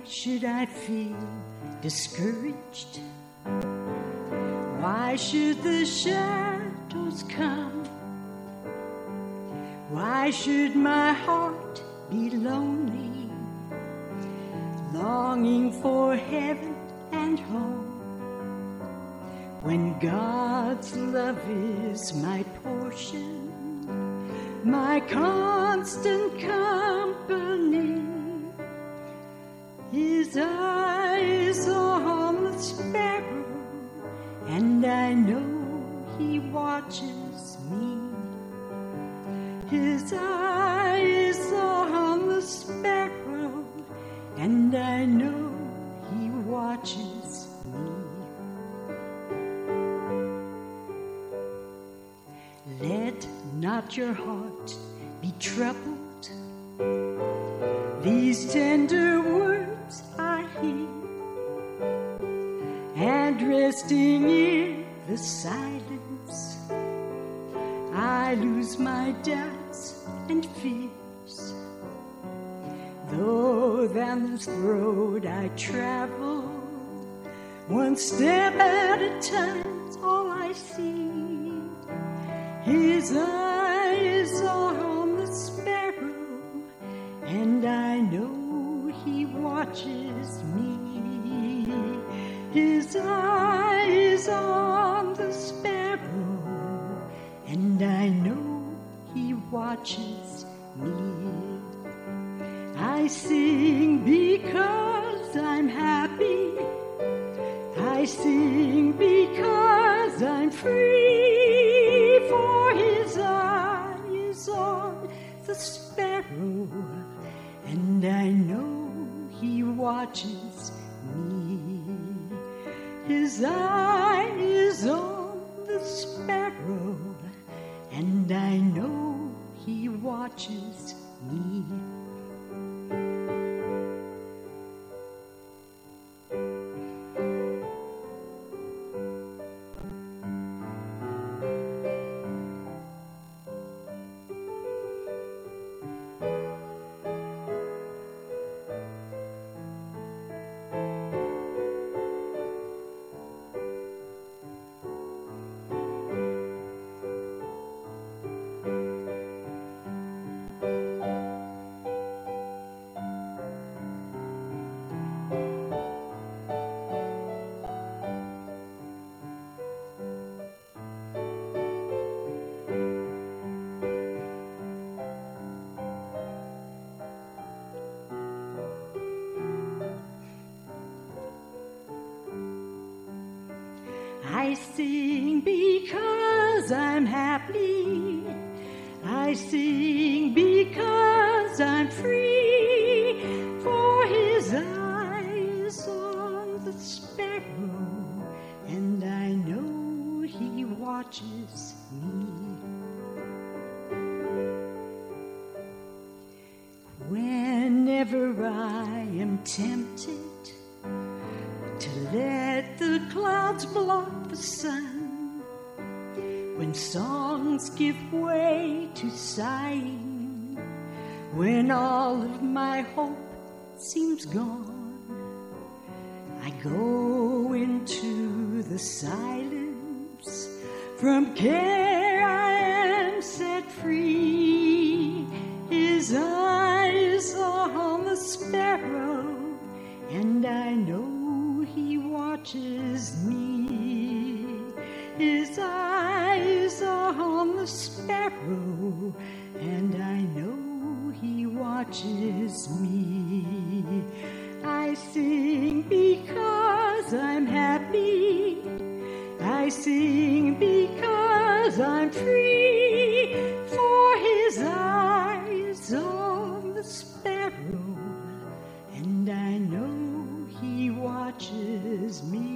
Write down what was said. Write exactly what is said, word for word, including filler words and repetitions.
should I feel discouraged? Why should the shadows come? Why should my heart be lonely, longing for heaven and home, when God's love is my portion, my constant company? His eyes are on the sparrow, and I know he watches me. His eyes are on the sparrow, and I know he watches me. Let not your heart be troubled. These tender words I hear, and resting in the silence, I lose my doubts and fears. Though down this road I travel, one step at a time's all I see. His eyes are on the sparrow, and I know he watches me. His eyes are on the sparrow, and I know he watches me. I sing because I'm happy. I sing because I'm free, for his eye is on the sparrow, and I know he watches me. His eye is on the sparrow, and I know he watches me. I sing because I'm happy. I sing because I'm free, for his eyes on the sparrow, and I know he watches me. Whenever I am tempted to let the clouds block the sun, when songs give way to sighing, when all of my hope seems gone, I go into the silence. From care I am set free. His eyes are on the sparrow, and I know he watches me. His eyes are on the sparrow, and I know he watches me. I sing because I'm happy. I sing because I'm free, for his eyes on the sparrow, and I know he watches me.